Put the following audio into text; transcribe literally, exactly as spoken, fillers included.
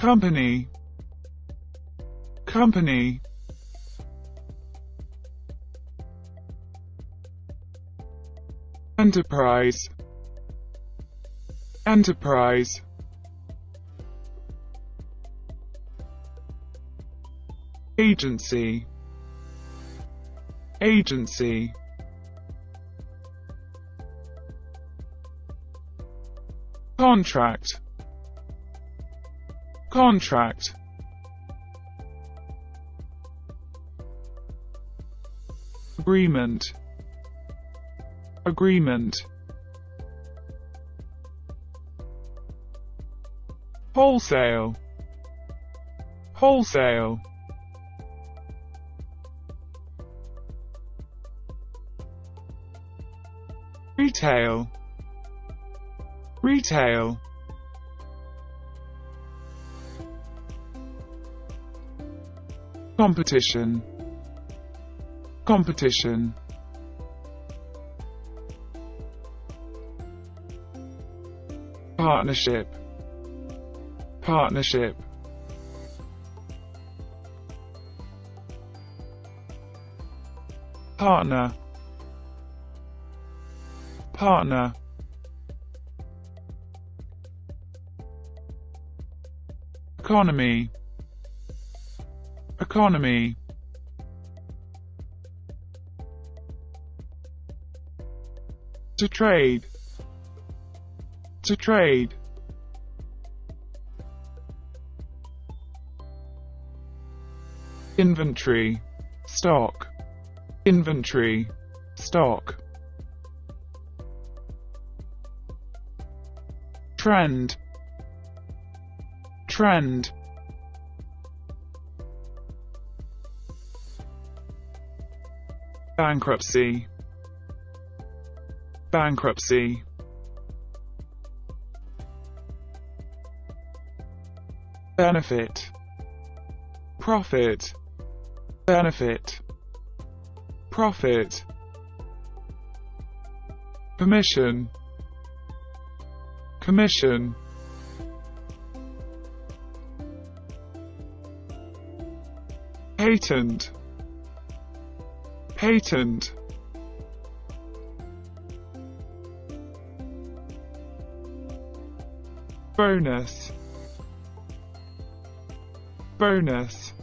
company, company, enterprise, enterprise, agency, agency, contract, contract, agreement, agreement, wholesale, wholesale, retail, retail, competition, competition, partnership, partnership, partner, partner, economy, economy, to trade, to trade, inventory, stock, inventory, stock, trend, trend, bankruptcy, bankruptcy, benefit, profit, benefit, profit, permission, commission, patent, patent, bonus, bonus,